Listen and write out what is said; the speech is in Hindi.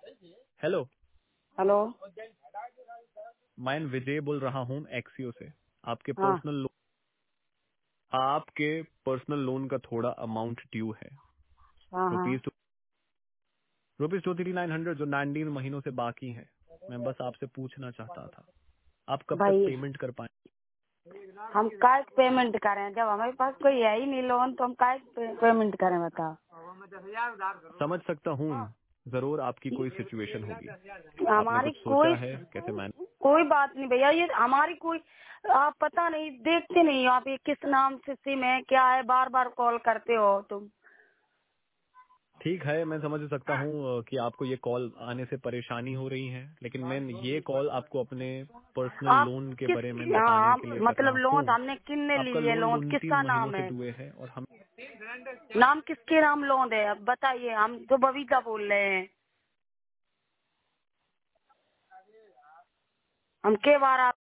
हेलो। हेलो। मैं विजय बोल रहा हूँ एक्सियो से। आपके हाँ पर्सनल आपके पर्सनल लोन का थोड़ा अमाउंट ड्यू है। हाँ हाँ। रुपीज रुपीज 23900 जो 19 महीनों से बाकी है। मैं बस आपसे पूछना चाहता था आप कब तक भाई पेमेंट कर पाए। हम काय पेमेंट करें जब हमारे पास कोई है ही नहीं लोन तो हम काय पेमेंट करें बताओ। समझ सकता हूँ। जरूर आपकी कोई सिचुएशन होगी। आपने हमारी कुछ सोचा कोई है कैसे मैनेज। कोई बात नहीं भैया, ये हमारी कोई आप पता नहीं देखते नहीं हो आप, ये किस नाम से सिम है क्या है, बार बार कॉल करते हो तुम। ठीक है मैं समझ सकता हूँ कि आपको ये कॉल आने से परेशानी हो रही है, लेकिन मैं ये कॉल आपको अपने पर्सनल आप लोन के किस, बारे में बताने हाँ के लिए कर मतलब रहा हूँ। लोन हमने किनने आपका ली है, लोन लोन 29 किसका महीनों नाम से है, डुए है और हम नाम किसके नाम लोन है अब बताइए, हम तो बबीता बोल रहे हैं। हम के बार